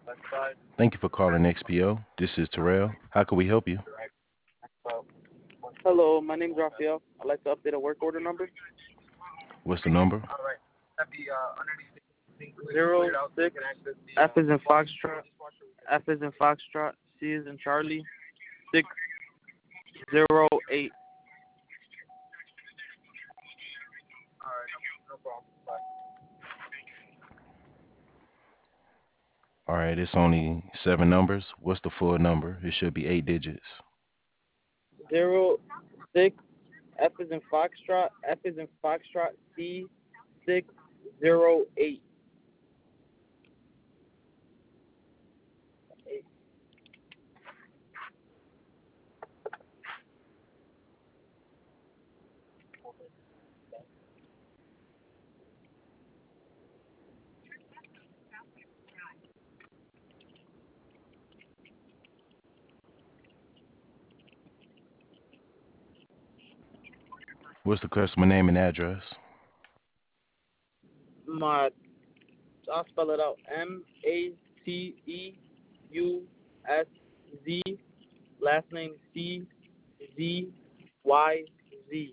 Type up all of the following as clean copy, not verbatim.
Thank you for calling XPO. This is Terrell. How can we help you? Hello, my name's Raphael. I'd like to update a work order number. What's the number? 06 F is in Foxtrot, F is in Foxtrot, C is in Charlie, 608. All right, it's only seven numbers. What's the full number? It should be eight digits. 06 F is in Foxtrot, F is in Foxtrot, C 608. What's the customer name and address? My, I'll spell it out. Mateus. Last name CZYZ.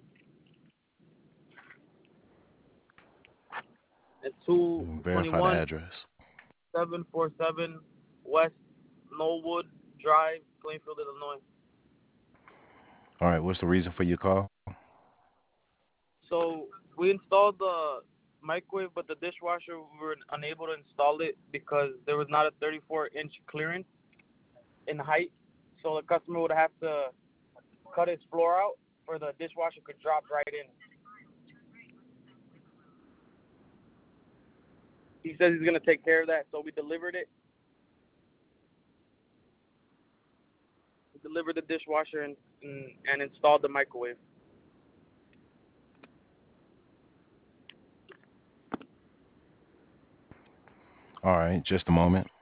It's Verify the 221 address. 747 West Knollwood Drive, Plainfield, Illinois. All right, what's the reason for your call? So we installed the microwave, but the dishwasher we were unable to install it because there was not a 34-inch clearance in height. So the customer would have to cut his floor out for the dishwasher could drop right in. He says he's gonna take care of that, so we delivered it. We delivered the dishwasher and installed the microwave. All right, just a moment.